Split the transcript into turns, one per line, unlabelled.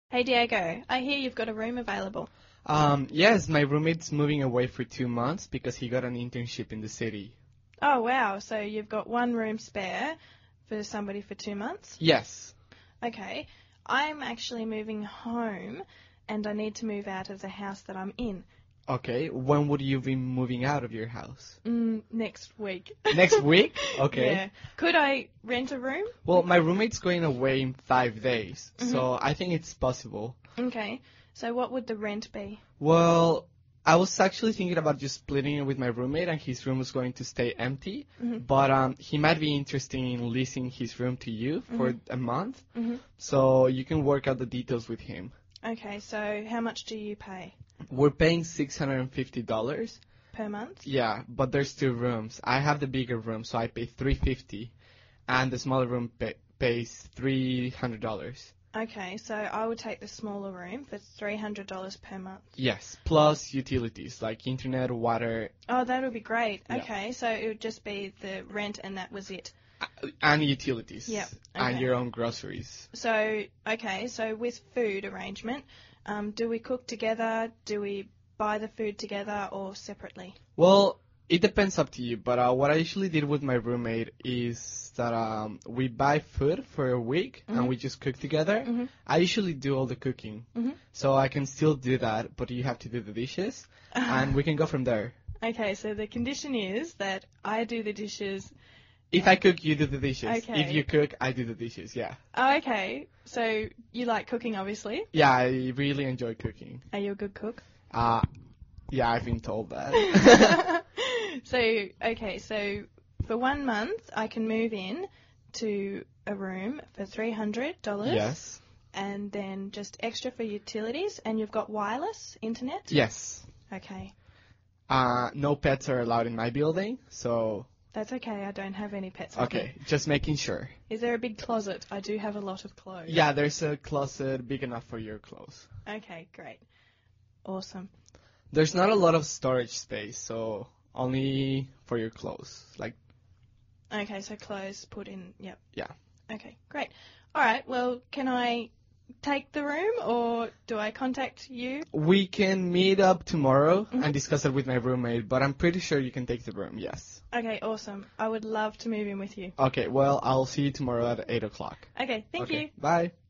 Hey Diego, I hear you've got a room available.
Yes, my roommate's moving away for 2 months because he got an internship in the city.
Oh wow, so you've got one room spare for somebody for 2 months?
Yes.
Okay, I'm actually moving home and I need to move out of the house that I'm in.
Okay, when would you be moving out of your house?
Next week.
Next week? Okay.
Yeah. Could I rent a room?
Well, my roommate's going away in 5 days, so I think it's possible.
Okay, so what would the rent be?
Well, I was actually thinking about just splitting it with my roommate and his room was going to stay empty, but he might be interested in leasing his room to you for a month, so you can work out the details with him.
Okay, so how much do you pay
We're paying $650.
per month?
Yeah, but there's two rooms. I have the bigger room, so I pay $350, and the smaller room pays $300.
Okay, so I would take the smaller room for $300 per month.
Yes, plus utilities like internet, water,
Oh, that would be great.
Yeah.
Okay, so it would just be the rent and that was it.
and utilities.
Yep,
And
okay.
your own groceries.
So, okay, so with food arrangement, do we cook together? Do we buy the food together or separately?
Well, it depends up to you, but what I usually did with my roommate is that we buy food for a week and we just cook together. I usually do all the cooking, so I can still do that, but you have to do the dishes, and we can go from there.
Okay, so the condition is that I do the dishes.
If I cook, you do the dishes.
Okay.
If you cook, I do the dishes, yeah.
Oh, okay, so you like cooking, obviously.
Yeah, I really enjoy cooking.
Are you a good cook?
Yeah, I've been told that.
So, okay, so for 1 month, I can move in to a room for $300.
Yes.
And then just extra for utilities, and you've got wireless internet?
Yes.
Okay.
No pets are allowed in my building, so...
That's okay, I don't have any pets with
Okay,
me.
just making sure.
Is there a big closet? I do have a lot of clothes.
Yeah, there's a closet big enough for your clothes.
Okay, great. Awesome.
There's not a lot of storage space, so only for your clothes. Like,
Okay, so clothes put in, yep.
yeah.
Okay, great. All right, well, can I take the room or do I contact you?
We can meet up tomorrow and discuss it with my roommate, but I'm pretty sure you can take the room, yes.
Okay, awesome. I would love to move in with you.
Okay, well, I'll see you tomorrow at 8 o'clock.
Okay, thank you.
Bye.